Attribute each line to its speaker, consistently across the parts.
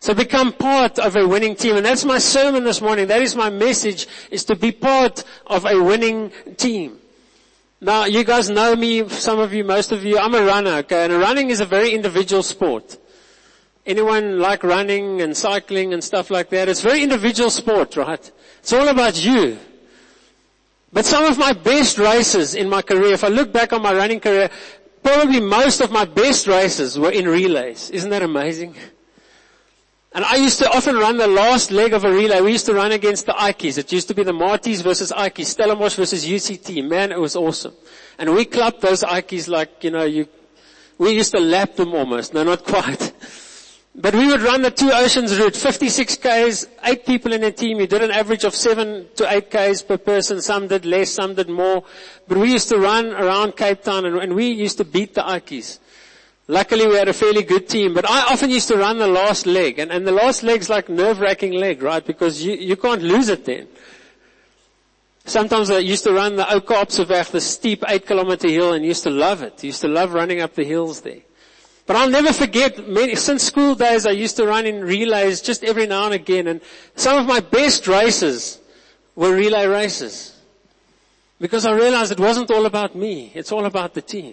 Speaker 1: So become part of a winning team. And that's my sermon this morning. That is my message, is to be part of a winning team. Now, you guys know me, some of you, most of you, I'm a runner, okay? And running is a very individual sport. Anyone like running and cycling and stuff like that? It's very individual sport, right? It's all about you. But some of my best races in my career, if I look back on my running career, probably most of my best races were in relays. Isn't that amazing? And I used to often run the last leg of a relay. We used to run against the Ikeys. It used to be the Marties versus Ikeys, Stellenbosch versus UCT. Man, it was awesome. And we clubbed those Ikeys like, we used to lap them almost. No, not quite. But we would run the Two Oceans route, 56 Ks, 8 people in a team. You did an average of 7 to 8 Ks per person. Some did less, some did more. But we used to run around Cape Town and we used to beat the Ikeys. Luckily we had a fairly good team, but I often used to run the last leg, and the last leg's like nerve-wracking leg, right? Because you can't lose it then. Sometimes I used to run the Ou Kaapseweg, the steep 8-kilometer hill, and used to love it. Used to love running up the hills there. But I'll never forget, since school days I used to run in relays just every now and again, and some of my best races were relay races. Because I realized it wasn't all about me, it's all about the team.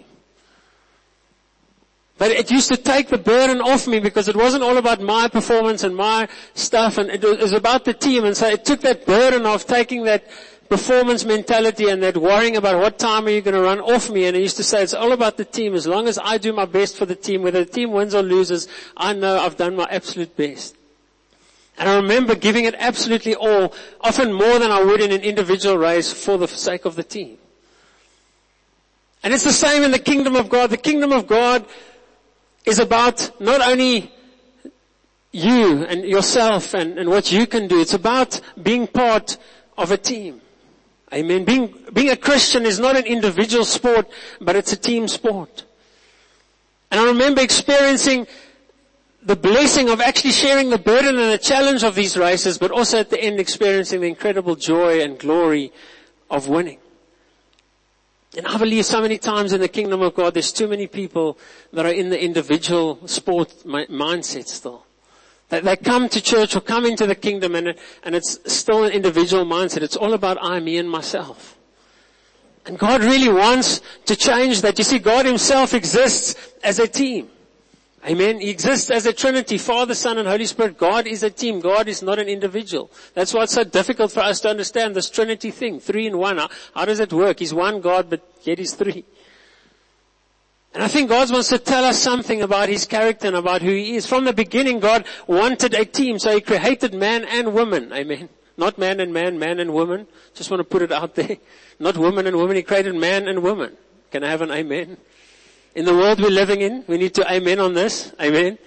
Speaker 1: But it used to take the burden off me because it wasn't all about my performance and my stuff, and it was about the team. And so it took that burden of taking that performance mentality and that worrying about what time are you going to run off me. And I used to say it's all about the team. As long as I do my best for the team, whether the team wins or loses, I know I've done my absolute best. And I remember giving it absolutely all, often more than I would in an individual race for the sake of the team. And it's the same in the kingdom of God. The kingdom of God is about not only you and yourself and what you can do. It's about being part of a team. Amen. Being a Christian is not an individual sport, but it's a team sport. And I remember experiencing the blessing of actually sharing the burden and the challenge of these races, but also at the end experiencing the incredible joy and glory of winning. And I believe so many times in the kingdom of God, there's too many people that are in the individual sport mindset still. They come to church or come into the kingdom and it's still an individual mindset. It's all about I, me, and myself. And God really wants to change that. You see, God himself exists as a team. Amen. He exists as a Trinity, Father, Son, and Holy Spirit. God is a team. God is not an individual. That's why it's so difficult for us to understand this Trinity thing. 3 in 1. How does it work? He's one God, but yet he's 3. And I think God wants to tell us something about his character and about who he is. From the beginning, God wanted a team, so he created man and woman. Amen. Not man and man, man and woman. Just want to put it out there. Not woman and woman. He created man and woman. Can I have an amen? In the world we're living in, we need to amen on this. Amen.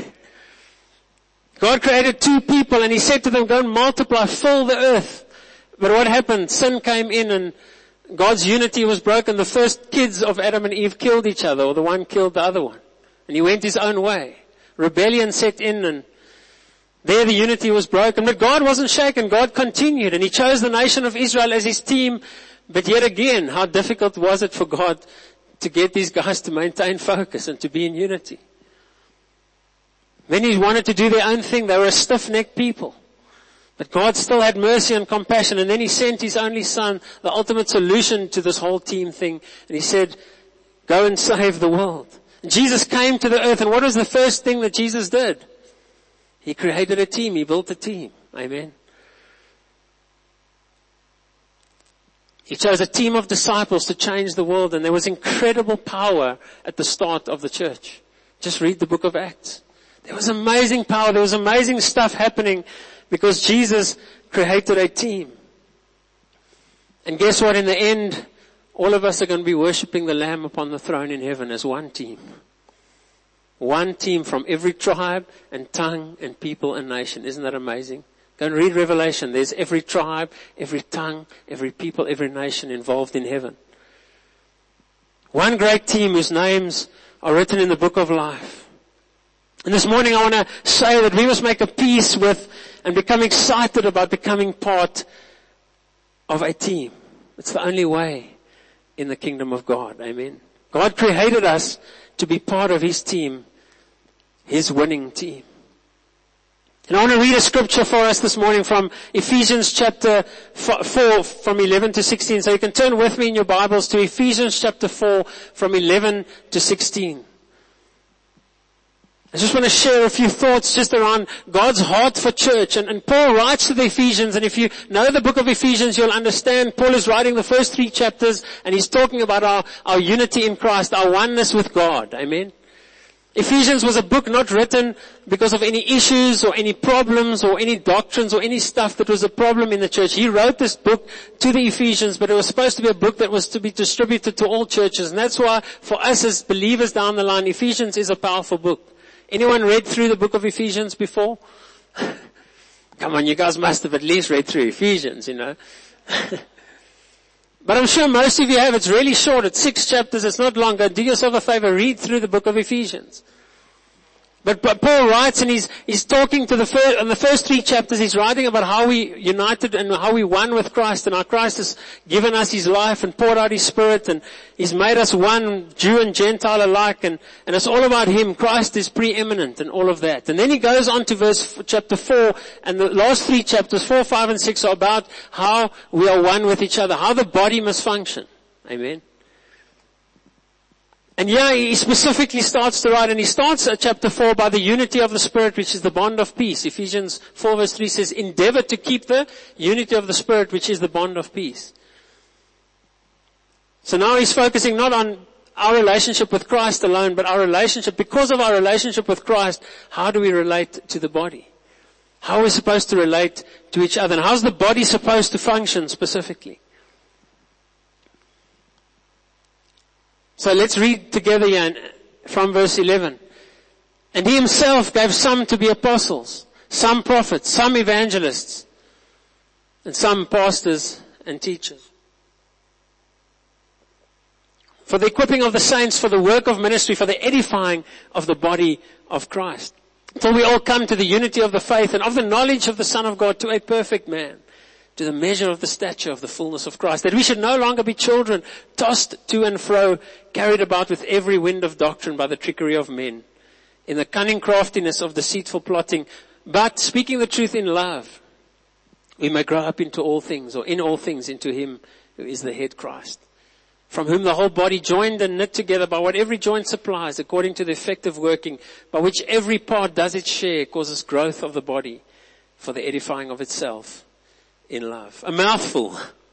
Speaker 1: God created 2 people and he said to them, go and multiply, fill the earth. But what happened? Sin came in and God's unity was broken. The first kids of Adam and Eve killed each other, or the one killed the other one. And he went his own way. Rebellion set in and there the unity was broken. But God wasn't shaken. God continued and he chose the nation of Israel as his team. But yet again, how difficult was it for God to get these guys to maintain focus and to be in unity? Many wanted to do their own thing. They were a stiff-necked people. But God still had mercy and compassion. And then he sent his only son, the ultimate solution to this whole team thing. And he said, go and save the world. And Jesus came to the earth. And what was the first thing that Jesus did? He created a team. He built a team. Amen. He chose a team of disciples to change the world, and there was incredible power at the start of the church. Just read the book of Acts. There was amazing power, there was amazing stuff happening because Jesus created a team. And guess what? In the end, all of us are going to be worshiping the Lamb upon the throne in heaven as one team. One team from every tribe and tongue and people and nation. Isn't that amazing? Go and read Revelation. There's every tribe, every tongue, every people, every nation involved in heaven. One great team whose names are written in the book of life. And this morning I want to say that we must make a peace with and become excited about becoming part of a team. It's the only way in the kingdom of God. Amen. God created us to be part of his team, his winning team. And I want to read a scripture for us this morning from Ephesians chapter 4 from 11 to 16. So you can turn with me in your Bibles to Ephesians chapter 4 from 11 to 16. I just want to share a few thoughts just around God's heart for church. And Paul writes to the Ephesians, and if you know the book of Ephesians, you'll understand Paul is writing the first 3 chapters, and he's talking about our unity in Christ, our oneness with God. Amen. Ephesians was a book not written because of any issues or any problems or any doctrines or any stuff that was a problem in the church. He wrote this book to the Ephesians, but it was supposed to be a book that was to be distributed to all churches. And that's why for us as believers down the line, Ephesians is a powerful book. Anyone read through the book of Ephesians before? Come on, you guys must have at least read through Ephesians, you know. But I'm sure most of you have. It's really short. It's 6 chapters. It's not long. Do yourself a favor. Read through the book of Ephesians. But Paul writes, and he's talking in the first 3 chapters, he's writing about how we united and how we won with Christ, and how Christ has given us his life and poured out his Spirit, and he's made us one, Jew and Gentile alike, and it's all about him. Christ is preeminent and all of that. And then he goes on to chapter 4, and the last 3 chapters, 4, 5, and 6, are about how we are one with each other, how the body must function. Amen. And yeah, he specifically starts to write, and he starts at chapter 4 by the unity of the Spirit, which is the bond of peace. Ephesians 4 verse 3 says, endeavor to keep the unity of the Spirit, which is the bond of peace. So now he's focusing not on our relationship with Christ alone, but our relationship, because of our relationship with Christ, how do we relate to the body? How are we supposed to relate to each other? And how's the body supposed to function specifically? So let's read together here from verse 11. And he himself gave some to be apostles, some prophets, some evangelists, and some pastors and teachers, for the equipping of the saints, for the work of ministry, for the edifying of the body of Christ, till we all come to the unity of the faith and of the knowledge of the Son of God, to a perfect man, to the measure of the stature of the fullness of Christ, that we should no longer be children, tossed to and fro, carried about with every wind of doctrine by the trickery of men, in the cunning craftiness of deceitful plotting, but speaking the truth in love, we may grow up into all things, or in all things, into him who is the head, Christ, from whom the whole body, joined and knit together by what every joint supplies, according to the effective working, by which every part does its share, causes growth of the body for the edifying of itself in love. A mouthful.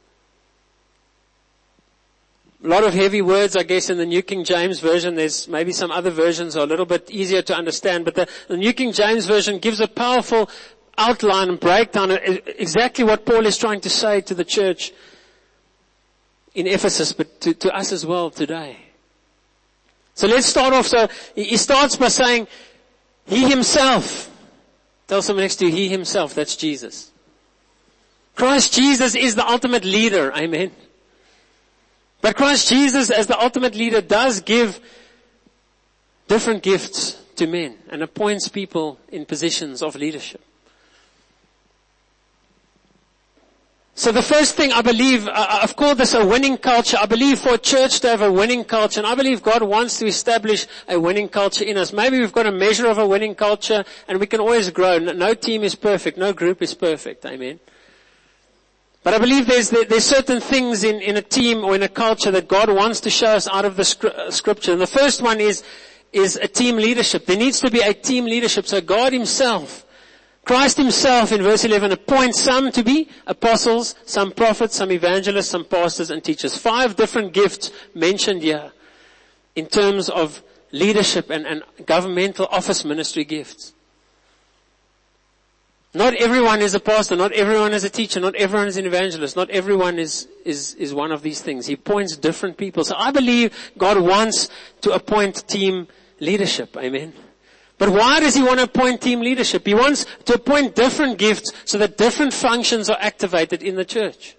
Speaker 1: A lot of heavy words, I guess, in the New King James Version. There's maybe some other versions are a little bit easier to understand, but the New King James Version gives a powerful outline and breakdown of exactly what Paul is trying to say to the church in Ephesus, but to us as well today. So let's start off. So he starts by saying, he himself. Tell someone next to you, he himself. That's Jesus. Christ Jesus is the ultimate leader. Amen. But Christ Jesus as the ultimate leader does give different gifts to men and appoints people in positions of leadership. So the first thing I believe, I've called this a winning culture. I believe for a church to have a winning culture, and I believe God wants to establish a winning culture in us. Maybe we've got a measure of a winning culture, and we can always grow. No team is perfect. No group is perfect. Amen. But I believe there's certain things in a team or in a culture that God wants to show us out of the scripture. And the first one is a team leadership. There needs to be a team leadership. So God himself, Christ himself in verse 11 appoints some to be apostles, some prophets, some evangelists, some pastors and teachers. 5 different gifts mentioned here in terms of leadership and governmental office ministry gifts. Not everyone is a pastor, not everyone is a teacher, not everyone is an evangelist, not everyone is one of these things. He appoints different people. So I believe God wants to appoint team leadership. Amen. But why does he want to appoint team leadership? He wants to appoint different gifts so that different functions are activated in the church.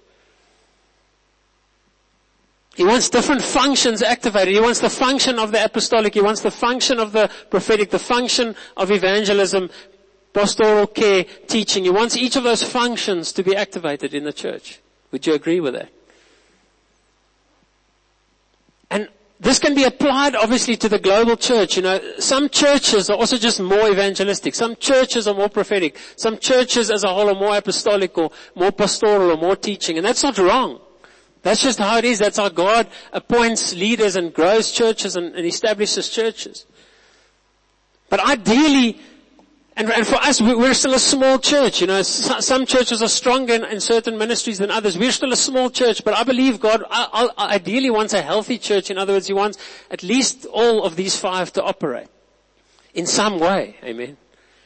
Speaker 1: He wants different functions activated. He wants the function of the apostolic. He wants the function of the prophetic, the function of evangelism, pastoral care, teaching. He wants each of those functions to be activated in the church. Would you agree with that? And this can be applied obviously to the global church. Some churches are also just more evangelistic. Some churches are more prophetic. Some churches as a whole are more apostolic or more pastoral or more teaching. And that's not wrong. That's just how it is. That's how God appoints leaders and grows churches and establishes churches. But ideally, and for us, we're still a small church. Some churches are stronger in certain ministries than others. We're still a small church, but I believe God ideally wants a healthy church. In other words, He wants at least all of these 5 to operate in some way. Amen.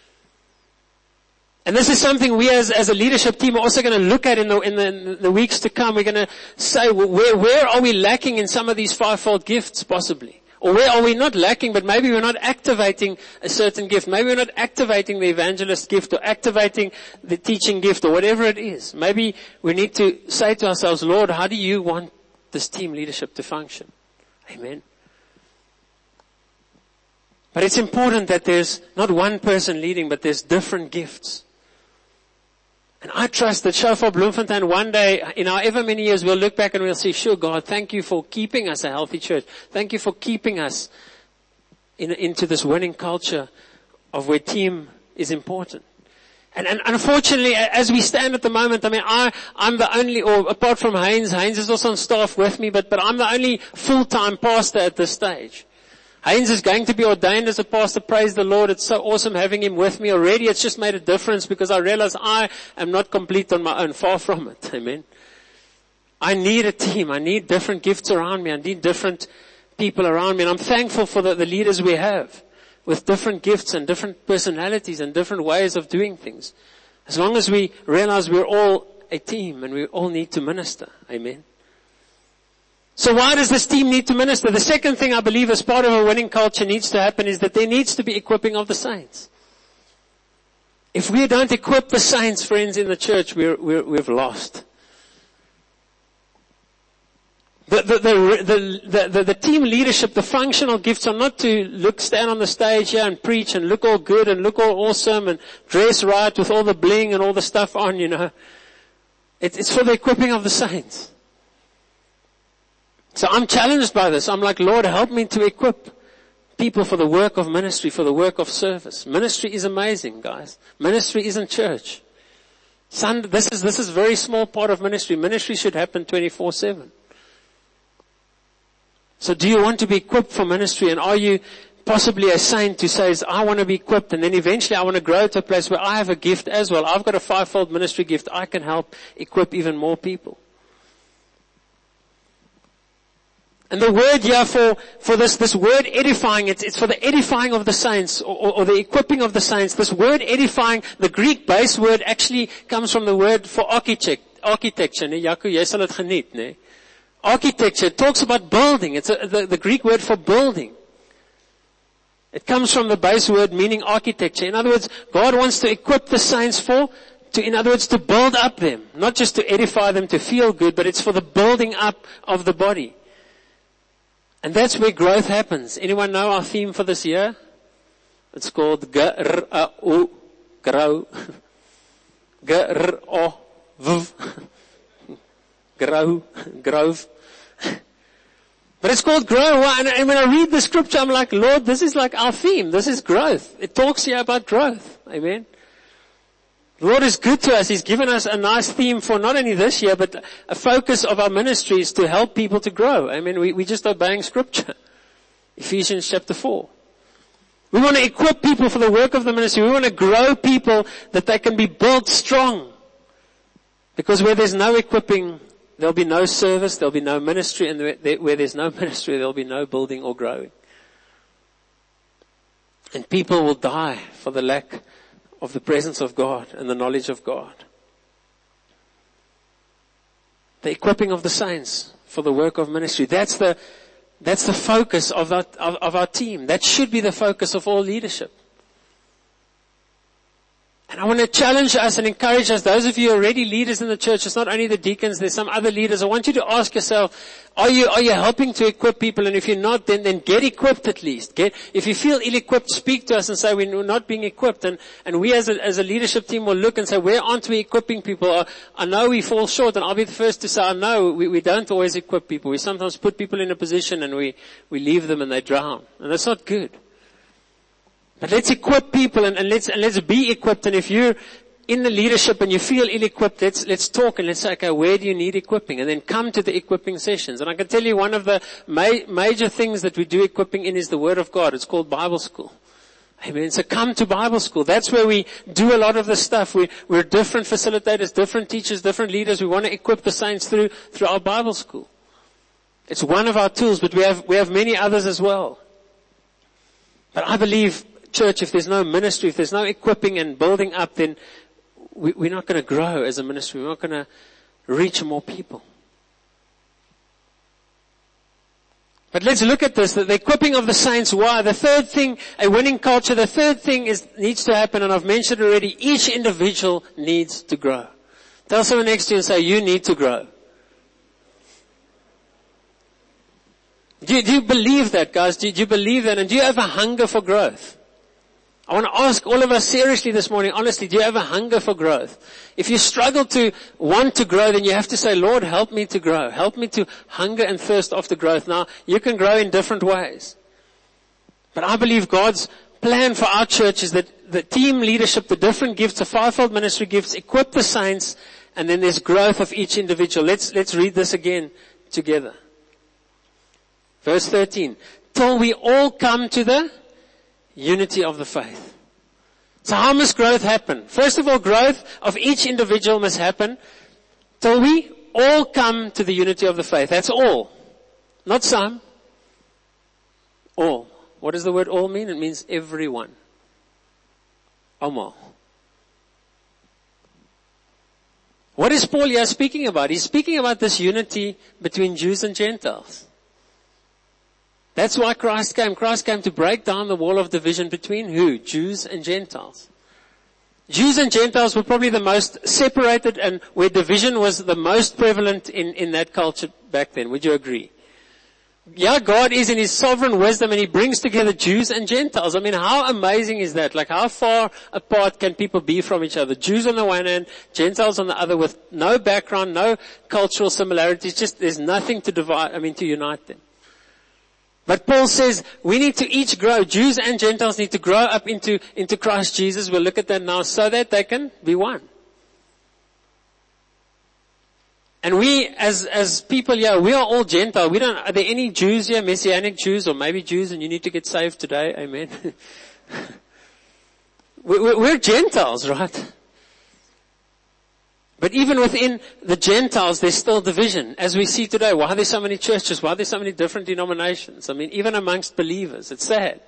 Speaker 1: And this is something we as a leadership team are also going to look at in the weeks to come. We're going to say, where are we lacking in some of these 5-fold gifts possibly? Or where are we not lacking, but maybe we're not activating a certain gift. Maybe we're not activating the evangelist gift or activating the teaching gift or whatever it is. Maybe we need to say to ourselves, Lord, how do you want this team leadership to function? Amen. But it's important that there's not one person leading, but there's different gifts. And I trust that Shofar Bloemfontein one day, in our ever many years, we'll look back and we'll say, sure, God, thank you for keeping us a healthy church. Thank you for keeping us into this winning culture of where team is important. And unfortunately, as we stand at the moment, I'm the only, or apart from Heinz is also on staff with me, but I'm the only full-time pastor at this stage. Heinz is going to be ordained as a pastor. Praise the Lord. It's so awesome having him with me already. It's just made a difference because I realize I am not complete on my own. Far from it. Amen. I need a team. I need different gifts around me. I need different people around me. And I'm thankful for the leaders we have with different gifts and different personalities and different ways of doing things. As long as we realize we're all a team and we all need to minister. Amen. So why does this team need to minister? The second thing I believe as part of a winning culture needs to happen is that there needs to be equipping of the saints. If we don't equip the saints, friends, in the church, we've lost. The team leadership, the functional gifts are not to stand on the stage here and preach and look all good and look all awesome and dress right with all the bling and all the stuff on, It's for the equipping of the saints. So I'm challenged by this. I'm like, Lord, help me to equip people for the work of ministry, for the work of service. Ministry is amazing, guys. Ministry isn't church. This is a very small part of ministry. Ministry should happen 24/7. So do you want to be equipped for ministry? And are you possibly a saint who says, I want to be equipped, and then eventually I want to grow to a place where I have a gift as well. I've got a 5-fold ministry gift. I can help equip even more people. And the word here for this word edifying, it's for the edifying of the saints or the equipping of the saints. This word edifying, the Greek base word actually comes from the word for architecture. Ne? Jaco, jy sal het geniet, ne? Architecture talks about building. It's the Greek word for building. It comes from the base word meaning architecture. In other words, God wants to equip the saints in other words, to build up them. Not just to edify them, to feel good, but it's for the building up of the body. And that's where growth happens. Anyone know our theme for this year? It's called G-R-A-U, grow. G-R-O-V. Grow, grove. But it's called grow. And when I read the scripture, I'm like, Lord, this is like our theme. This is growth. It talks here about growth. Amen. The Lord is good to us. He's given us a nice theme for not only this year, but a focus of our ministry is to help people to grow. I mean, we just obeying scripture. Ephesians chapter 4. We want to equip people for the work of the ministry. We want to grow people that they can be built strong. Because where there's no equipping, there'll be no service, there'll be no ministry, and where there's no ministry, there'll be no building or growing. And people will die for the lack of the presence of God and the knowledge of God. The equipping of the saints for the work of ministry. That's the focus of our team. That should be the focus of all leadership. And I want to challenge us and encourage us, those of you who are already leaders in the church, it's not only the deacons, there's some other leaders. I want you to ask yourself, are you helping to equip people? And if you're not, then get equipped at least. If you feel ill-equipped, speak to us and say we're not being equipped. And we as a leadership team will look and say, where aren't we equipping people? I know we fall short, and I'll be the first to say, I know we don't always equip people. We sometimes put people in a position and we leave them and they drown. And that's not good. But let's equip people and let's be equipped. And if you're in the leadership and you feel ill-equipped, let's talk and let's say, okay, where do you need equipping? And then come to the equipping sessions. And I can tell you one of the major things that we do equipping in is the Word of God. It's called Bible school. Amen. So come to Bible school. That's where we do a lot of the stuff. We're different facilitators, different teachers, different leaders. We want to equip the saints through our Bible school. It's one of our tools, but we have many others as well. But I believe, church, if there's no ministry, if there's no equipping and building up, then we're not going to grow as a ministry. We're not going to reach more people. But let's look at this, the equipping of the saints. Why? The third thing, a winning culture, the third thing needs to happen, and I've mentioned already, each individual needs to grow. Tell someone next to you and say, you need to grow. Do you believe that, guys? Do you believe that? And do you have a hunger for growth? I want to ask all of us seriously this morning, honestly, do you have a hunger for growth? If you struggle to want to grow, then you have to say, Lord, help me to grow. Help me to hunger and thirst after growth. Now, you can grow in different ways. But I believe God's plan for our church is that the team leadership, the different gifts, the fivefold ministry gifts, equip the saints, and then there's growth of each individual. Let's read this again together. Verse 13. Till we all come to the unity of the faith. So how must growth happen? First of all, growth of each individual must happen till we all come to the unity of the faith. That's all. Not some. All. What does the word all mean? It means everyone. Allemaal. What is Paul here speaking about? He's speaking about this unity between Jews and Gentiles. That's why Christ came. Christ came to break down the wall of division between who? Jews and Gentiles. Jews and Gentiles were probably the most separated and where division was the most prevalent in that culture back then. Would you agree? Yeah, God is in His sovereign wisdom and He brings together Jews and Gentiles. I mean, how amazing is that? Like, how far apart can people be from each other? Jews on the one hand, Gentiles on the other, with no background, no cultural similarities. Just, there's nothing to to unite them. But Paul says we need to each grow. Jews and Gentiles need to grow up into Christ Jesus. We'll look at that now, so that they can be one. And we, as people here, we are all Gentile. Are there any Jews here, Messianic Jews, or maybe Jews, and you need to get saved today? Amen. We're Gentiles, right? But even within the Gentiles, there's still division. As we see today, why are there so many churches? Why are there so many different denominations? I mean, even amongst believers, it's sad.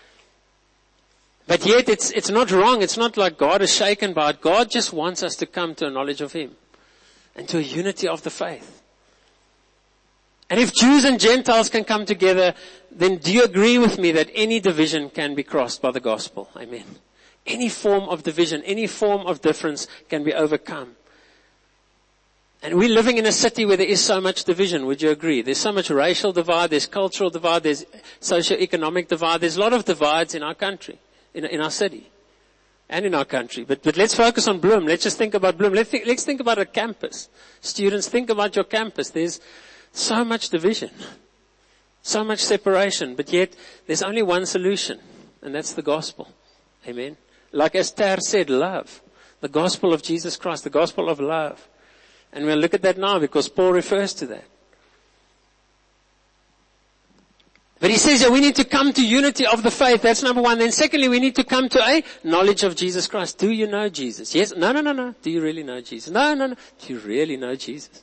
Speaker 1: But yet, it's not wrong. It's not like God is shaken by it. God just wants us to come to a knowledge of Him and to a unity of the faith. And if Jews and Gentiles can come together, then do you agree with me that any division can be crossed by the gospel? Amen. Any form of division, any form of difference can be overcome. And we're living in a city where there is so much division, would you agree? There's so much racial divide, there's cultural divide, there's socio-economic divide. There's a lot of divides in our country, in our city, and in our country. But let's focus on Bloem. Let's just think about Bloem. Let's think about a campus. Students, think about your campus. There's so much division, so much separation, but yet there's only one solution, and that's the gospel. Amen. Like as Ter said, love. The gospel of Jesus Christ, the gospel of love. And we'll look at that now because Paul refers to that. But he says that we need to come to unity of the faith. That's number one. Then secondly, we need to come to a knowledge of Jesus Christ. Do you know Jesus? Yes. No. Do you really know Jesus? No. Do you really know Jesus?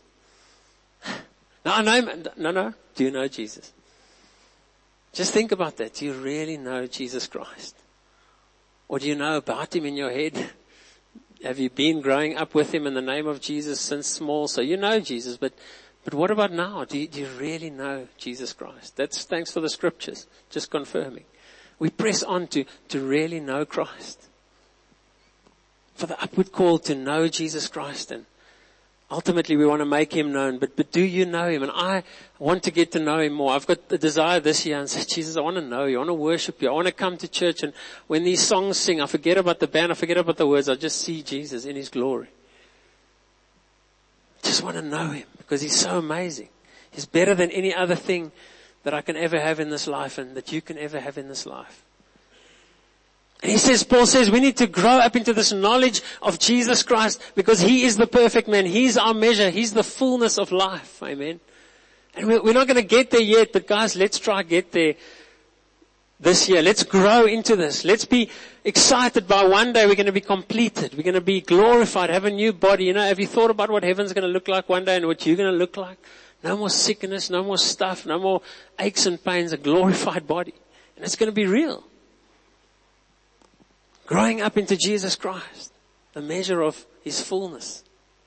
Speaker 1: No. Do you know Jesus? Just think about that. Do you really know Jesus Christ? Or do you know about Him in your head? Have you been growing up with Him in the name of Jesus since small? So you know Jesus, but what about now? Do you really know Jesus Christ? That's thanks for the scriptures, just confirming. We press on to really know Christ. for the upward call to know Jesus Christ. And ultimately we want to make Him known. But do you know Him? And I want to get to know Him more. I've got the desire this year and say, Jesus, I want to know You. I want to worship You. I want to come to church, and when these songs sing, I forget about the band, I forget about the words. I just see Jesus in His glory. Just want to know Him because He's so amazing. He's better than any other thing that I can ever have in this life and that you can ever have in this life. And Paul says, we need to grow up into this knowledge of Jesus Christ because He is the perfect man. He's our measure. He's the fullness of life. Amen. And we're not going to get there yet, but guys, let's try get there this year. Let's grow into this. Let's be excited by one day we're going to be completed. We're going to be glorified, have a new body. You know, have you thought about what heaven's going to look like one day and what you're going to look like? No more sickness, no more stuff, no more aches and pains, a glorified body. And it's going to be real. Growing up into Jesus Christ, the measure of His fullness.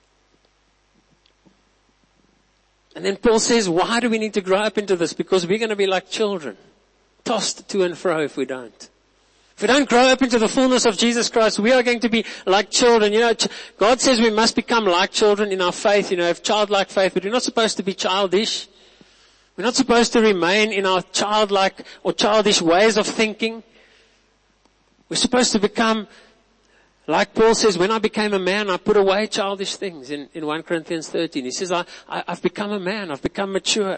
Speaker 1: And then Paul says, why do we need to grow up into this? Because we're going to be like children, tossed to and fro if we don't. If we don't grow up into the fullness of Jesus Christ, we are going to be like children. You know, God says we must become like children in our faith, you know, have childlike faith, but we're not supposed to be childish. We're not supposed to remain in our childlike or childish ways of thinking. We're supposed to become, like Paul says, when I became a man, I put away childish things in 1 Corinthians 13. He says, I've become a man, I've become mature.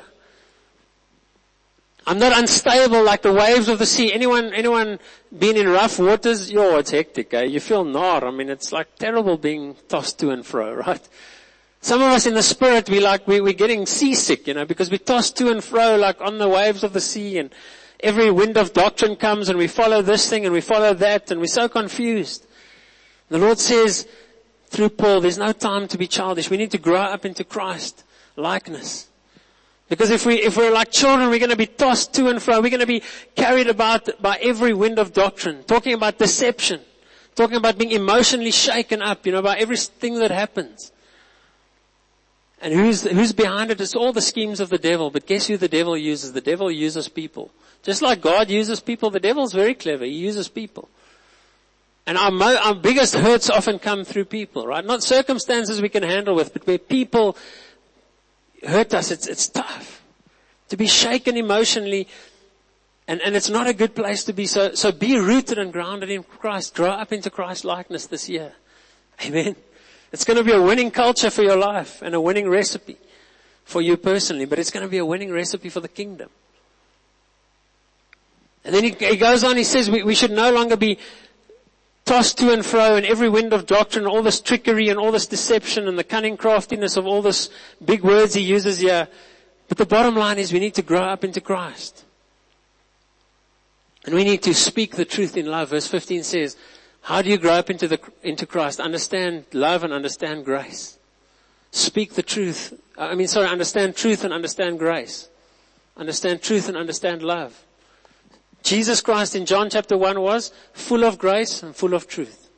Speaker 1: I'm not unstable like the waves of the sea. Anyone been in rough waters? Yo, it's hectic, eh? You feel gnar. I mean, it's like terrible being tossed to and fro, right? Some of us in the spirit, we're getting seasick, you know, because we toss to and fro like on the waves of the sea, and every wind of doctrine comes and we follow this thing and we follow that and we're so confused. The Lord says through Paul, there's no time to be childish. We need to grow up into Christ likeness. Because if we're like children, we're going to be tossed to and fro. We're going to be carried about by every wind of doctrine. Talking about deception. Talking about being emotionally shaken up, you know, by everything that happens. And who's behind it? It's all the schemes of the devil. But guess who the devil uses? The devil uses people. Just like God uses people, the devil's very clever. He uses people. And our biggest hurts often come through people, right? Not circumstances we can handle with, but where people hurt us, it's tough. To be shaken emotionally, and it's not a good place to be. So be rooted and grounded in Christ. Grow up into Christ likeness this year. Amen. It's going to be a winning culture for your life and a winning recipe for you personally, but it's going to be a winning recipe for the kingdom. And then he goes on, he says we should no longer be tossed to and fro in every wind of doctrine, all this trickery and all this deception and the cunning craftiness of all this big words he uses here. But the bottom line is we need to grow up into Christ. And we need to speak the truth in love. Verse 15 says, how do you grow up into Christ? Understand love and understand grace. Speak the truth. Understand truth and understand grace. Understand truth and understand love. Jesus Christ in John chapter 1 was full of grace and full of truth.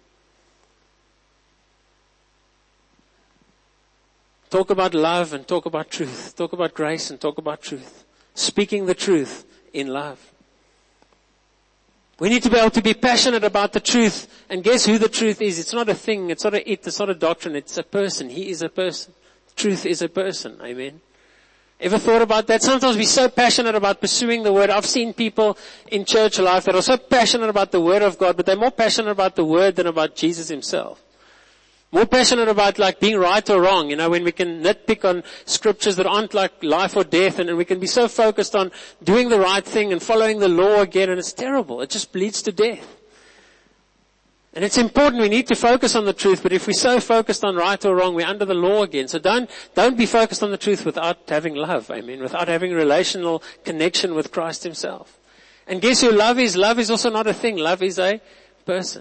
Speaker 1: Talk about love and talk about truth. Talk about grace and talk about truth. Speaking the truth in love. We need to be able to be passionate about the truth. And guess who the truth is? It's not a thing. It's not it's not a doctrine. It's a person. He is a person. Truth is a person. Amen. Ever thought about that? Sometimes we're so passionate about pursuing the Word. I've seen people in church life that are so passionate about the Word of God, but they're more passionate about the Word than about Jesus Himself. More passionate about like being right or wrong, you know, when we can nitpick on scriptures that aren't like life or death, and we can be so focused on doing the right thing and following the law again, and it's terrible. It just leads to death. And it's important, we need to focus on the truth, but if we're so focused on right or wrong, we're under the law again. So don't be focused on the truth without having love, amen, without having a relational connection with Christ Himself. And guess who love is? Love is also not a thing. Love is a person.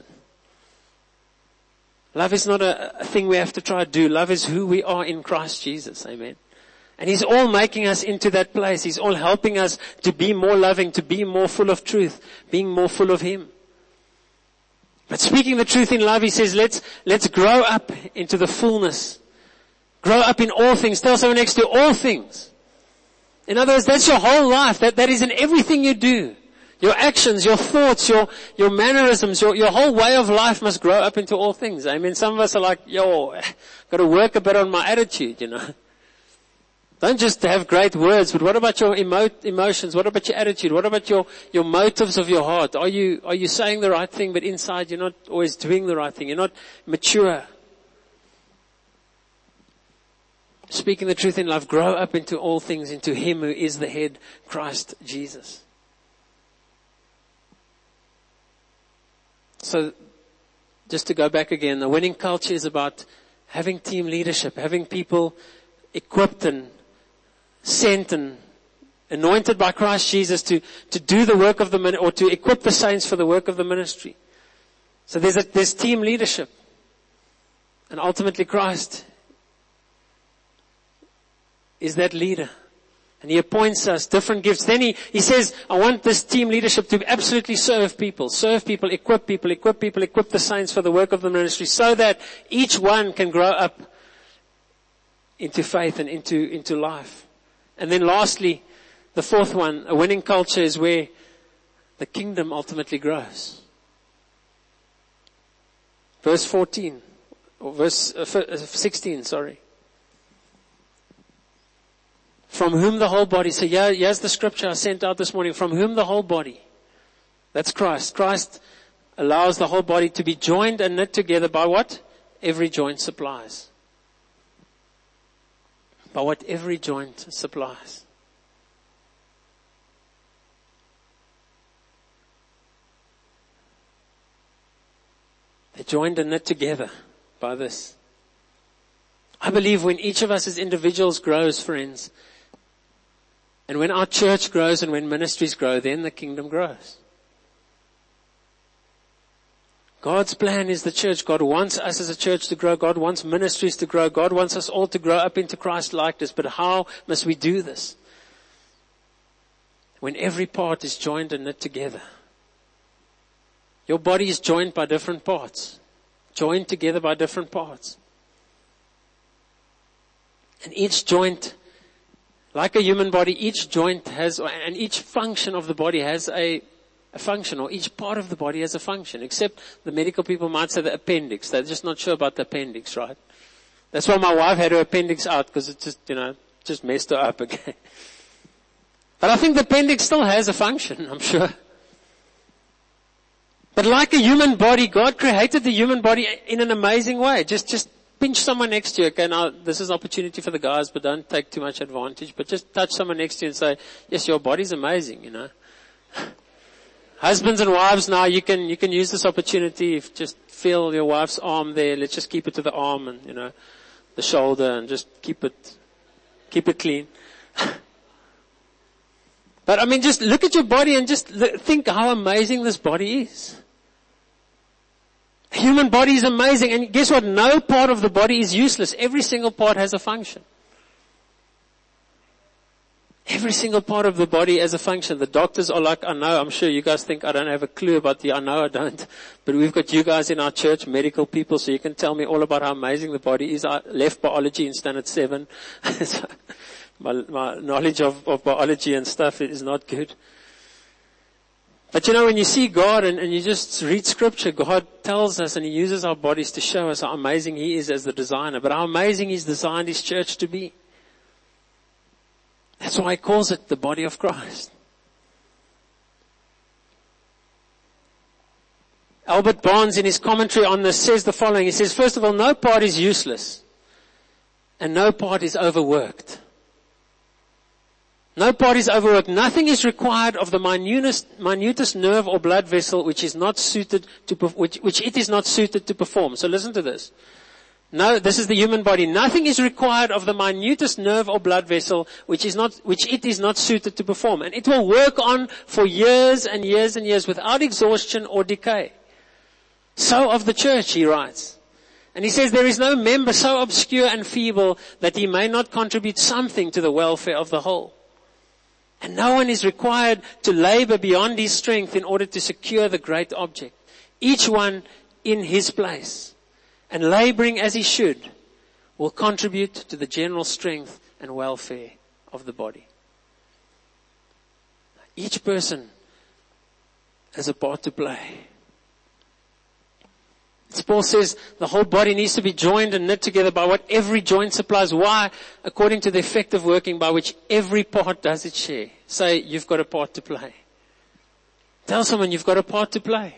Speaker 1: Love is not a thing we have to try to do. Love is who we are in Christ Jesus, amen. And He's all making us into that place. He's all helping us to be more loving, to be more full of truth, being more full of Him. But speaking the truth in love, He says, let's grow up into the fullness. Grow up in all things. Tell someone next to you, all things. In other words, that's your whole life. That is in everything you do. Your actions, your thoughts, your mannerisms, your whole way of life must grow up into all things. I mean, some of us are like, got to work a bit on my attitude, Don't just have great words, but what about your emotions? What about your attitude? What about your motives of your heart? Are you saying the right thing, but inside you're not always doing the right thing? You're not mature. Speaking the truth in love, grow up into all things, into Him who is the head, Christ Jesus. So, just to go back again, the winning culture is about having team leadership, having people equipped and sent and anointed by Christ Jesus to do the work of the ministry, or to equip the saints for the work of the ministry. So there's team leadership. And ultimately Christ is that leader. And He appoints us different gifts. Then He says, I want this team leadership to absolutely serve people, equip the saints for the work of the ministry, so that each one can grow up into faith and into life. And then lastly, the fourth one, a winning culture is where the kingdom ultimately grows. Verse 14, or verse 16, sorry. From whom the whole body, so here's the scripture I sent out this morning, from whom the whole body, that's Christ. Christ allows the whole body to be joined and knit together by what? Every joint supplies. By what every joint supplies. They're joined and knit together by this. I believe when each of us as individuals grows, friends, and when our church grows and when ministries grow, then the kingdom grows. God's plan is the church. God wants us as a church to grow. God wants ministries to grow. God wants us all to grow up into Christ likeness. But how must we do this? When every part is joined and knit together. Your body is joined by different parts. Joined together by different parts. And each joint, like a human body, each joint has, and each function of the body has a function, or each part of the body has a function, except the medical people might say the appendix. They're just not sure about the appendix, right? That's why my wife had her appendix out, because it just messed her up again. But I think the appendix still has a function, I'm sure. But like a human body, God created the human body in an amazing way. Just pinch someone next to you. Okay, now this is an opportunity for the guys, but don't take too much advantage. But just touch someone next to you and say, yes, your body's amazing, Husbands and wives now, you can use this opportunity. If just feel your wife's arm there, let's just keep it to the arm and, the shoulder, and just keep it clean. But I mean, just look at your body and just think how amazing this body is. The human body is amazing, and guess what? No part of the body is useless. Every single part has a function. Every single part of the body has a function. The doctors are like, I know, I'm sure you guys think I don't have a clue about I know I don't. But we've got you guys in our church, medical people, so you can tell me all about how amazing the body is. I left biology in standard 7. So my knowledge of biology and stuff is not good. But when you see God and you just read scripture, God tells us and He uses our bodies to show us how amazing He is as the designer, but how amazing He's designed His church to be. That's why He calls it the body of Christ. Albert Barnes in his commentary on this says the following. He says, first of all, no part is useless and no part is overworked. No part is overworked. Nothing is required of the minutest nerve or blood vessel which it is not suited to perform. So listen to this. No, this is the human body. Nothing is required of the minutest nerve or blood vessel which it is not suited to perform. And it will work on for years and years and years without exhaustion or decay. So of the church, he writes. And he says, there is no member so obscure and feeble that he may not contribute something to the welfare of the whole. And no one is required to labor beyond his strength in order to secure the great object. Each one in his place, and laboring as he should, will contribute to the general strength and welfare of the body. Each person has a part to play. As Paul says, the whole body needs to be joined and knit together by what every joint supplies. Why? According to the effective working by which every part does its share. Say, you've got a part to play. Tell someone you've got a part to play.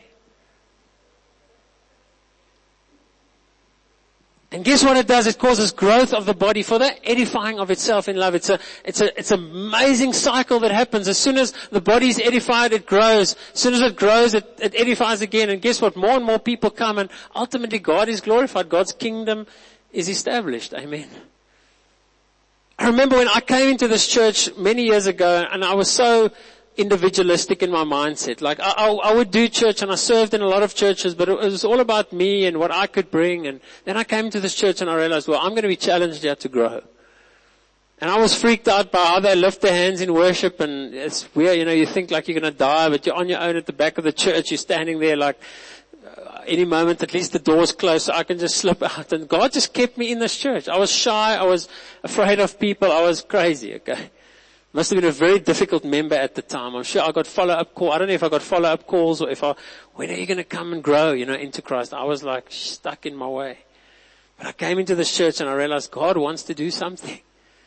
Speaker 1: And guess what it does? It causes growth of the body for the edifying of itself in love. It's an amazing cycle that happens. As soon as the body is edified, it grows. As soon as it grows, it edifies again. And guess what? More and more people come, and ultimately God is glorified. God's kingdom is established. Amen. I remember when I came into this church many years ago, and I was so individualistic in my mindset. Like I would do church, and I served in a lot of churches, but it was all about me and what I could bring. And then I came to this church and I realized, well, I'm going to be challenged here to grow. And I was freaked out by how they lift their hands in worship, and it's weird, you think like you're going to die, but you're on your own at the back of the church. You're standing there like any moment, at least the door's closed, so I can just slip out. And God just kept me in this church. I was shy. I was afraid of people. I was crazy, okay? Must have been a very difficult member at the time. I'm sure I got follow-up calls. I don't know if I got follow-up calls or when are you going to come and grow, into Christ? I was like stuck in my way. But I came into this church and I realized God wants to do something.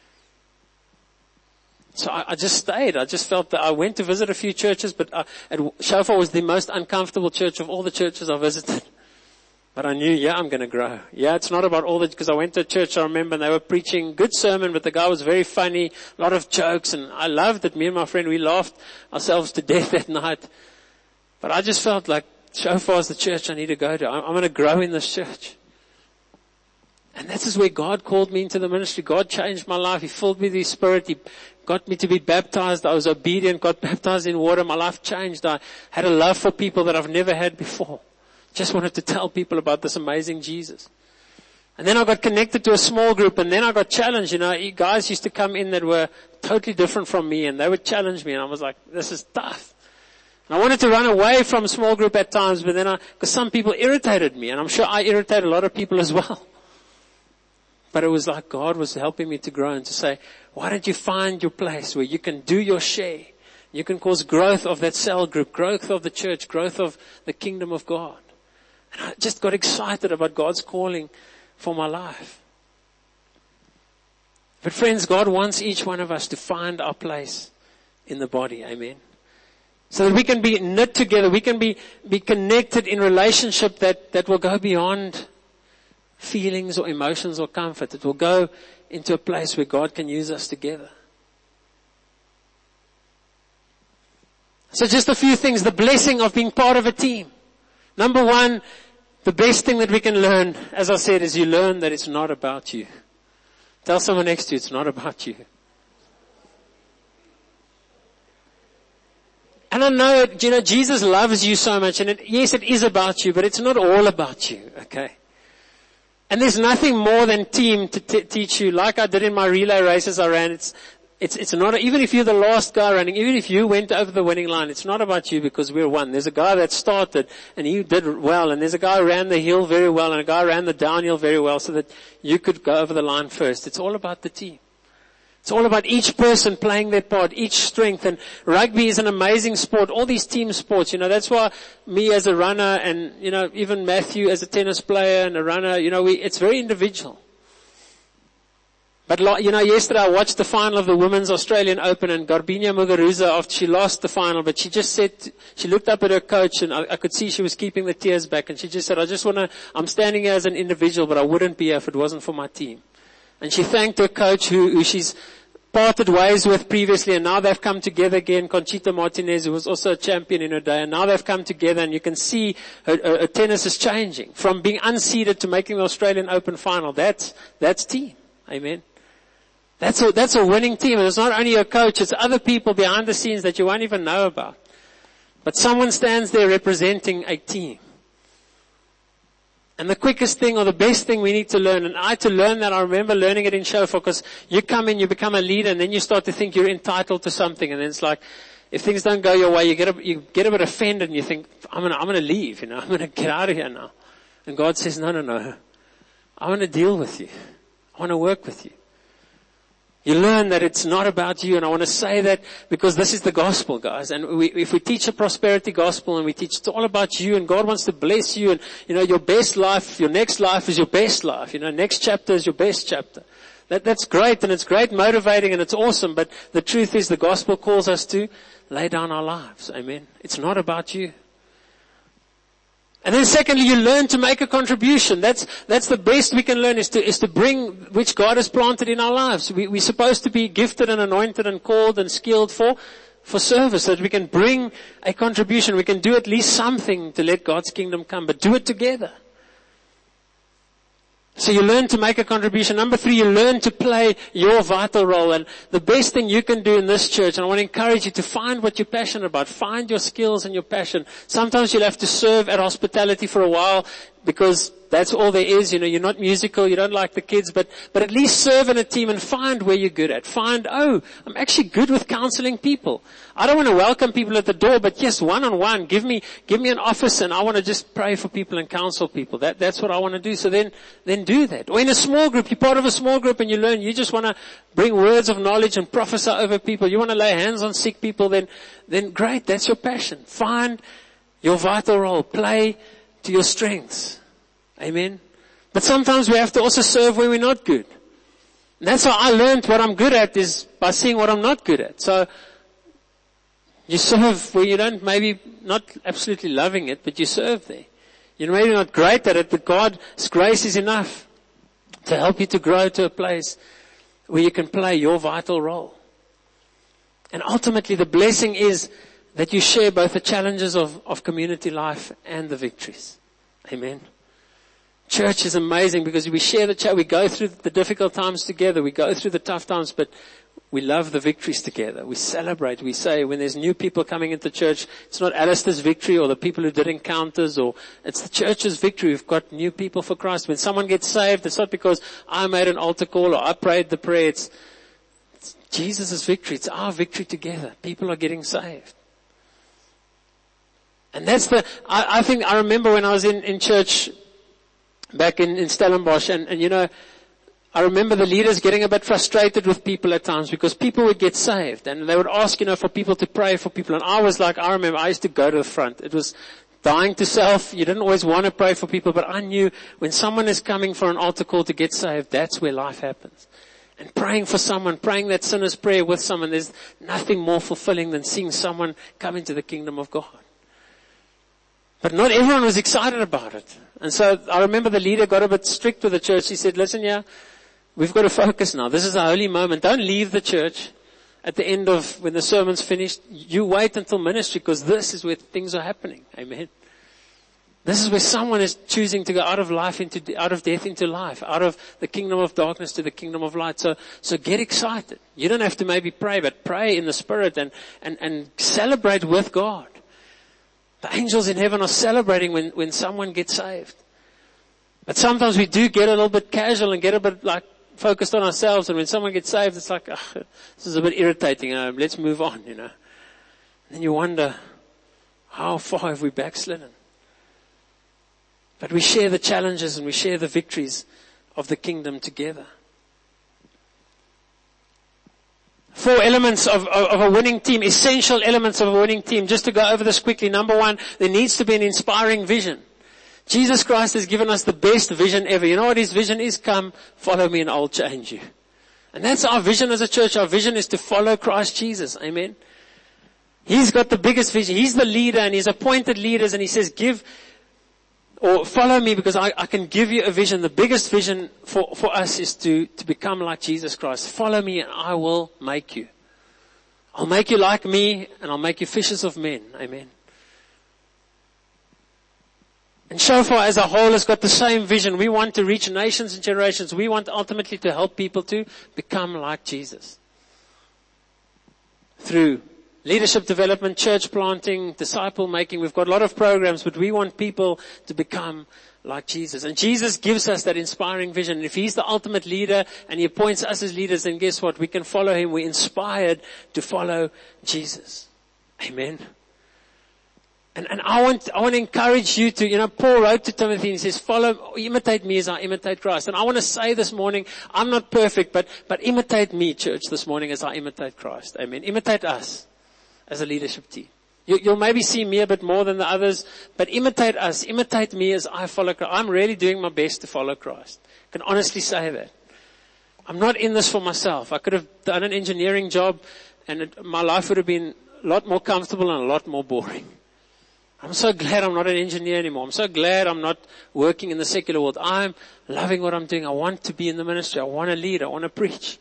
Speaker 1: So I just stayed. I just felt that I went to visit a few churches, but Shofar was the most uncomfortable church of all the churches I visited. But I knew, I'm going to grow. It's not about all that, because I went to a church, I remember, and they were preaching good sermon, but the guy was very funny, a lot of jokes, and I loved it. Me and my friend, we laughed ourselves to death that night. But I just felt like, Shofar is the church I need to go to. I'm going to grow in this church. And this is where God called me into the ministry. God changed my life. He filled me with His Spirit. He got me to be baptized. I was obedient, got baptized in water. My life changed. I had a love for people that I've never had before. Just wanted to tell people about this amazing Jesus. And then I got connected to a small group, and then I got challenged. Guys used to come in that were totally different from me, and they would challenge me, and I was like, this is tough. And I wanted to run away from small group at times, but then because some people irritated me, and I'm sure I irritate a lot of people as well. But it was like God was helping me to grow and to say, why don't you find your place where you can do your share? You can cause growth of that cell group, growth of the church, growth of the kingdom of God. And I just got excited about God's calling for my life. But friends, God wants each one of us to find our place in the body. Amen. So that we can be knit together. We can be connected in relationship that will go beyond feelings or emotions or comfort. It will go into a place where God can use us together. So just a few things. The blessing of being part of a team. Number one, the best thing that we can learn, as I said, is you learn that it's not about you. Tell someone next to you, it's not about you. And I know, Jesus loves you so much, and yes, it is about you, but it's not all about you, okay? And there's nothing more than team to teach you. Like I did in my relay races I ran, it's not, even if you're the last guy running, even if you went over the winning line, it's not about you because we're one. There's a guy that started and he did well, and there's a guy who ran the hill very well, and a guy ran the downhill very well so that you could go over the line first. It's all about the team. It's all about each person playing their part, each strength. And rugby is an amazing sport. All these team sports, that's why me as a runner and, even Matthew as a tennis player and a runner, it's very individual. But, yesterday I watched the final of the Women's Australian Open, and Garbiñe Muguruza, after she lost the final, but she just said, she looked up at her coach, and I could see she was keeping the tears back, and she just said, I'm standing here as an individual, but I wouldn't be here if it wasn't for my team. And she thanked her coach who she's parted ways with previously, and now they've come together again. Conchita Martinez, who was also a champion in her day, and now they've come together, and you can see her tennis is changing. From being unseeded to making the Australian Open final. That's team. Amen. That's a winning team. And it's not only your coach, it's other people behind the scenes that you won't even know about. But someone stands there representing a team. And the quickest thing or the best thing we need to learn, and I had to learn that, I remember learning it in Shofar, because you come in, you become a leader, and then you start to think you're entitled to something, and then it's like, if things don't go your way, you get a bit offended, and you think, I'm gonna leave, I'm gonna get out of here now. And God says, no. I want to deal with you. I want to work with you. You learn that it's not about you, and I want to say that because this is the gospel, guys. And if we teach a prosperity gospel and we teach it's all about you, and God wants to bless you, and your best life, your next life is your best life. Next chapter is your best chapter. That's great, and it's great motivating, and it's awesome. But the truth is, the gospel calls us to lay down our lives. Amen. It's not about you. And then secondly, you learn to make a contribution. That's the best we can learn is to bring which God has planted in our lives. We're supposed to be gifted and anointed and called and skilled for service, so that we can bring a contribution. We can do at least something to let God's kingdom come, but do it together. So you learn to make a contribution. Number 3, you learn to play your vital role. And the best thing you can do in this church, and I want to encourage you to find what you're passionate about. Find your skills and your passion. Sometimes you'll have to serve at hospitality for a while because that's all there is. You're not musical, you don't like the kids, but at least serve in a team and find where you're good at. Find, I'm actually good with counseling people. I don't want to welcome people at the door, but yes, one-on-one, give me an office and I want to just pray for people and counsel people. That's what I want to do. So then do that. Or in a small group, you're part of a small group and you learn, you just want to bring words of knowledge and prophesy over people. You want to lay hands on sick people, then great, that's your passion. Find your vital role. Play to your strengths. Amen. But sometimes we have to also serve where we're not good. And that's how I learned what I'm good at is by seeing what I'm not good at. So you serve where you don't, maybe not absolutely loving it, but you serve there. You're maybe not great at it, but God's grace is enough to help you to grow to a place where you can play your vital role. And ultimately the blessing is that you share both the challenges of community life and the victories. Amen. Church is amazing because we share we go through the difficult times together, we go through the tough times, but we love the victories together. We celebrate. We say when there's new people coming into church, it's not Alistair's victory or the people who did encounters, or it's the church's victory. We've got new people for Christ. When someone gets saved, it's not because I made an altar call or I prayed the prayer. It's Jesus' victory. It's our victory together. People are getting saved. And that's I think I remember when I was in church back in Stellenbosch, and I remember the leaders getting a bit frustrated with people at times because people would get saved and they would ask, for people to pray for people. And I remember I used to go to the front. It was dying to self. You didn't always want to pray for people, but I knew when someone is coming for an altar call to get saved, that's where life happens. And praying for someone, praying that sinner's prayer with someone, there's nothing more fulfilling than seeing someone come into the kingdom of God. But not everyone was excited about it. And so I remember the leader got a bit strict with the church. He said, listen, we've got to focus now. This is our holy moment. Don't leave the church at the end of when the sermon's finished. You wait until ministry because this is where things are happening. Amen. This is where someone is choosing to go out of death into life, out of the kingdom of darkness to the kingdom of light. So get excited. You don't have to maybe pray, but pray in the Spirit and celebrate with God. The angels in heaven are celebrating when someone gets saved. But sometimes we do get a little bit casual and get a bit focused on ourselves. And when someone gets saved, it's like, this is a bit irritating. Let's move on, And then you wonder, how far have we backslidden? But we share the challenges and we share the victories of the kingdom together. 4 elements of a winning team, essential elements of a winning team. Just to go over this quickly. Number 1, there needs to be an inspiring vision. Jesus Christ has given us the best vision ever. You know what his vision is? Come, follow me and I'll change you. And that's our vision as a church. Our vision is to follow Christ Jesus. Amen. He's got the biggest vision. He's the leader and he's appointed leaders and he says, follow me because I can give you a vision. The biggest vision for us is to become like Jesus Christ. Follow me and I will make you. I'll make you like me and I'll make you fishers of men. Amen. And Shofar as a whole has got the same vision. We want to reach nations and generations. We want ultimately to help people to become like Jesus. Through leadership development, church planting, disciple making. We've got a lot of programs, but we want people to become like Jesus. And Jesus gives us that inspiring vision. And if he's the ultimate leader and he appoints us as leaders, then guess what? We can follow him. We're inspired to follow Jesus. Amen. And I want to encourage you to, Paul wrote to Timothy and he says, imitate me as I imitate Christ. And I want to say this morning, I'm not perfect, but imitate me, church, this morning as I imitate Christ. Amen. Imitate us as a leadership team. You'll maybe see me a bit more than the others, but imitate us. Imitate me as I follow Christ. I'm really doing my best to follow Christ. I can honestly say that. I'm not in this for myself. I could have done an engineering job and my life would have been a lot more comfortable and a lot more boring. I'm so glad I'm not an engineer anymore. I'm so glad I'm not working in the secular world. I'm loving what I'm doing. I want to be in the ministry. I want to lead. I want to preach.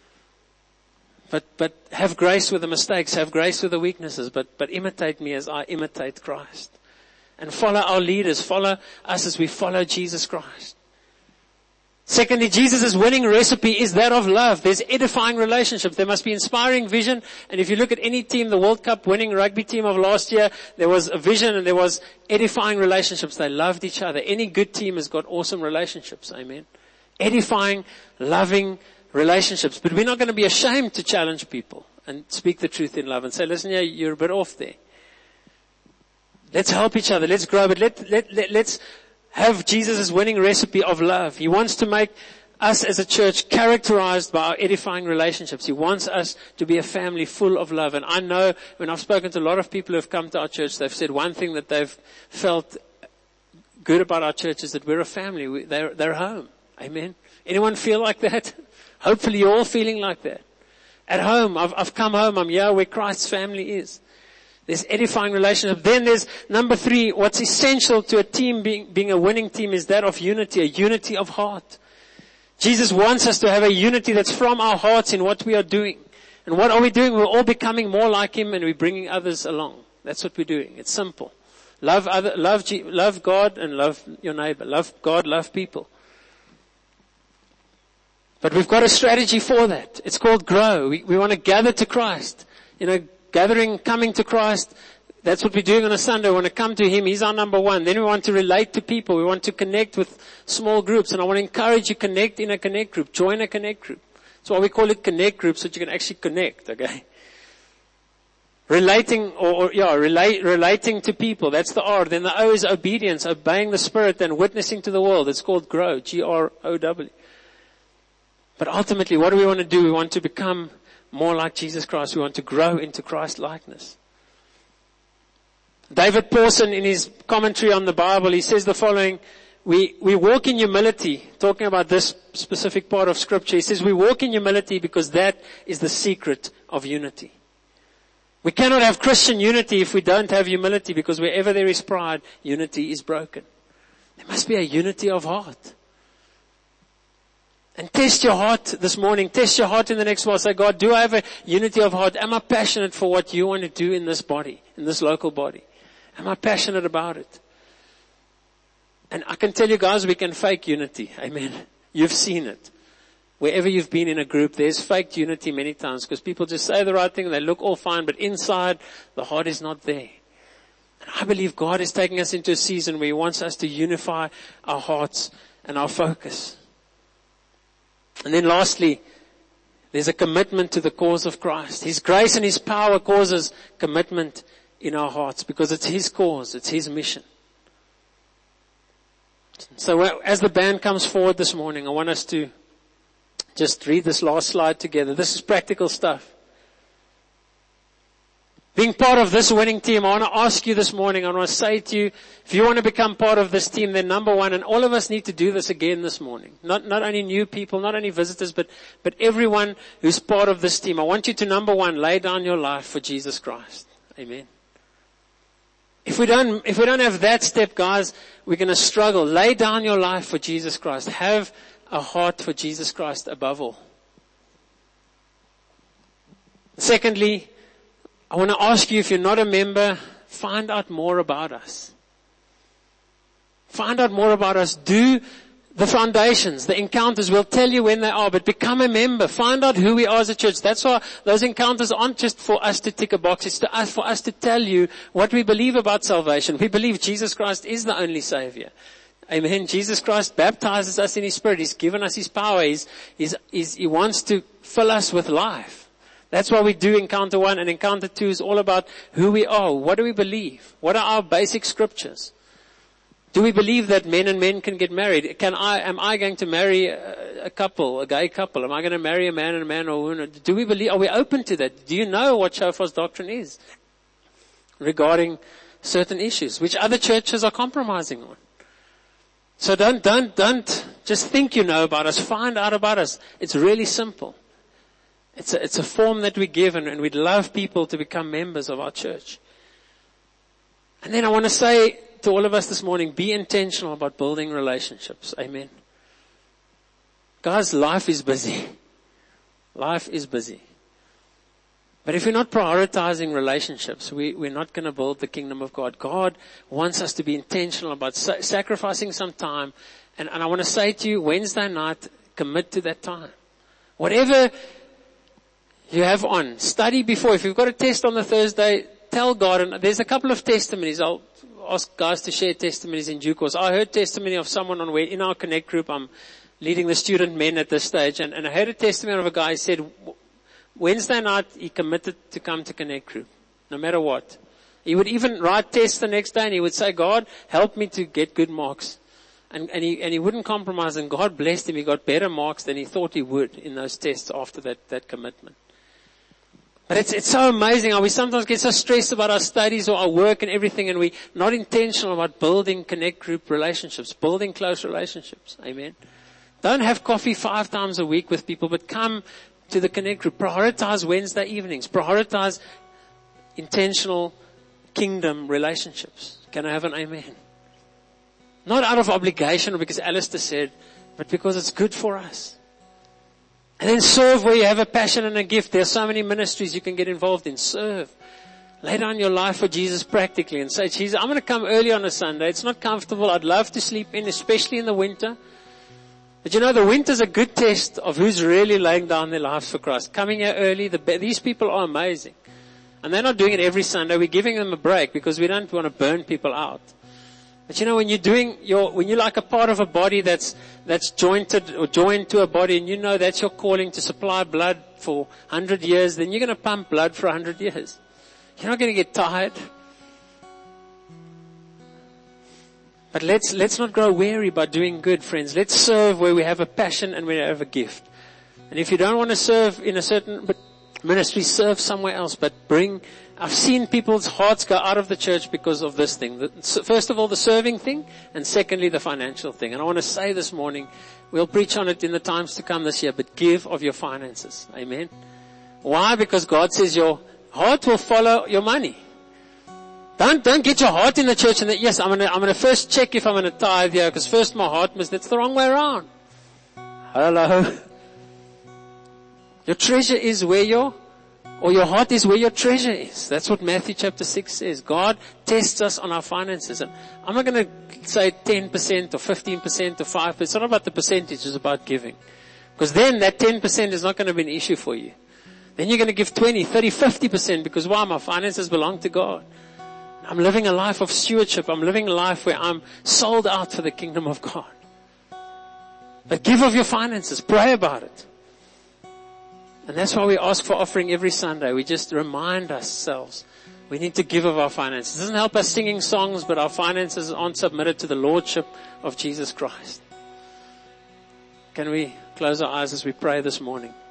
Speaker 1: But have grace with the mistakes. Have grace with the weaknesses. But imitate me as I imitate Christ. And follow our leaders. Follow us as we follow Jesus Christ. Secondly, Jesus' winning recipe is that of love. There's edifying relationships. There must be inspiring vision. And if you look at any team, the World Cup winning rugby team of last year, there was a vision and there was edifying relationships. They loved each other. Any good team has got awesome relationships. Amen. Edifying, loving relationships. But we're not going to be ashamed to challenge people and speak the truth in love and say, listen, yeah, you're a bit off there. Let's help each other. Let's grow. But let's have Jesus' winning recipe of love. He wants to make us as a church characterized by our edifying relationships. He wants us to be a family full of love. And I know when I've spoken to a lot of people who have come to our church, they've said one thing that they've felt good about our church is that we're a family. They're home. Amen. Anyone feel like that? Hopefully you're all feeling like that. At home, I've come home. I'm here where Christ's family is. There's edifying relationship. Then there's number 3, what's essential to a team being a winning team is that of unity, a unity of heart. Jesus wants us to have a unity that's from our hearts in what we are doing. And what are we doing? We're all becoming more like Him and we're bringing others along. That's what we're doing. It's simple. Love God and love your neighbor. Love God, love people. But we've got a strategy for that. It's called grow. We want to gather to Christ. Gathering, coming to Christ, that's what we're doing on a Sunday. We want to come to Him. He's our number one. Then we want to relate to people. We want to connect with small groups. And I want to encourage you, connect in a connect group. Join a connect group. That's why we call it connect groups, so that you can actually connect, okay? Relating, relating to people. That's the R. Then the O is obedience, obeying the Spirit and witnessing to the world. It's called grow, G-R-O-W. But ultimately, what do we want to do? We want to become more like Jesus Christ. We want to grow into Christ likeness. David Pawson, in his commentary on the Bible, he says the following: we walk in humility, talking about this specific part of Scripture. He says we walk in humility because that is the secret of unity. We cannot have Christian unity if we don't have humility, because wherever there is pride, unity is broken. There must be a unity of heart. And test your heart this morning. Test your heart in the next while. Say, God, do I have a unity of heart? Am I passionate for what you want to do in this body, in this local body? Am I passionate about it? And I can tell you guys, we can fake unity. Amen. You've seen it. Wherever you've been in a group, there's faked unity many times because people just say the right thing and they look all fine, but inside the heart is not there. And I believe God is taking us into a season where He wants us to unify our hearts and our focus. And then lastly, there's a commitment to the cause of Christ. His grace and His power causes commitment in our hearts because it's His cause, it's His mission. So as the band comes forward this morning, I want us to just read this last slide together. This is practical stuff. Being part of this winning team, I want to ask you this morning, I want to say to you, if you want to become part of this team, then number one, and all of us need to do this again this morning. Not only new people, not only visitors, but everyone who's part of this team. I want you to, number one, lay down your life for Jesus Christ. Amen. If we don't have that step, guys, we're going to struggle. Lay down your life for Jesus Christ. Have a heart for Jesus Christ above all. Secondly, I want to ask you, if you're not a member, find out more about us. Find out more about us. Do the foundations, the encounters. We'll tell you when they are, but become a member. Find out who we are as a church. That's why those encounters aren't just for us to tick a box. It's for us to tell you what we believe about salvation. We believe Jesus Christ is the only Savior. Amen. Jesus Christ baptizes us in His Spirit. He's given us His power. He wants to fill us with life. That's why we do Encounter 1, and Encounter 2 is all about who we are. What do we believe? What are our basic scriptures? Do we believe that men and men can get married? Am I going to marry a couple, a gay couple? Am I going to marry a man and a man or a woman? Do we believe, are we open to that? Do you know what Shofar's doctrine is regarding certain issues, which other churches are compromising on? So don't just think you know about us. Find out about us. It's really simple. It's a form that we give, and we'd love people to become members of our church. And then I want to say to all of us this morning, be intentional about building relationships. Amen. Guys, life is busy. Life is busy. But if we're not prioritizing relationships, we're not going to build the kingdom of God. God wants us to be intentional about sacrificing some time. And I want to say to you, Wednesday night, commit to that time. Whatever you have on, study before. If you've got a test on the Thursday, tell God. And there's a couple of testimonies. I'll ask guys to share testimonies in due course. I heard testimony of someone in our Connect group. I'm leading the student men at this stage. And I heard a testimony of a guy who said, Wednesday night, he committed to come to Connect group, no matter what. He would even write tests the next day, and he would say, God, help me to get good marks. And he wouldn't compromise, and God blessed him. He got better marks than he thought he would in those tests after that commitment. But it's so amazing how we sometimes get so stressed about our studies or our work and everything, and we're not intentional about building Connect group relationships, building close relationships. Amen. Don't have coffee 5 times a week with people, but come to the Connect group. Prioritize Wednesday evenings. Prioritize intentional kingdom relationships. Can I have an amen? Not out of obligation or because Alistair said, but because it's good for us. And then serve where you have a passion and a gift. There are so many ministries you can get involved in. Serve. Lay down your life for Jesus practically and say, Jesus, I'm going to come early on a Sunday. It's not comfortable. I'd love to sleep in, especially in the winter. But you know, the winter's a good test of who's really laying down their lives for Christ. Coming here early, these people are amazing. And they're not doing it every Sunday. We're giving them a break because we don't want to burn people out. But you know, when you're like a part of a body that's jointed or joined to a body, and you know that's your calling to supply blood for 100 years, then you're going to pump blood for 100 years. You're not going to get tired. But let's not grow weary by doing good, friends. Let's serve where we have a passion and we have a gift. And if you don't want to serve in a certain ministry, serve somewhere else. But I've seen people's hearts go out of the church because of this thing. First of all, the serving thing, and secondly, the financial thing. And I want to say this morning, we'll preach on it in the times to come this year, but give of your finances. Amen. Why? Because God says your heart will follow your money. Don't get your heart in the church and yes, I'm gonna first check if I'm gonna tithe here, because first my heart must, that's the wrong way around. Hello. Your treasure is where your heart is where your treasure is. That's what Matthew chapter 6 says. God tests us on our finances. And I'm not gonna say 10% or 15% or 5%. It's not about the percentage, it's about giving. Because then that 10% is not gonna be an issue for you. Then you're gonna give 20, 30, 50% because my finances belong to God. I'm living a life of stewardship. I'm living a life where I'm sold out for the kingdom of God. But give of your finances. Pray about it. And that's why we ask for offering every Sunday. We just remind ourselves we need to give of our finances. It doesn't help us singing songs, but our finances aren't submitted to the Lordship of Jesus Christ. Can we close our eyes as we pray this morning?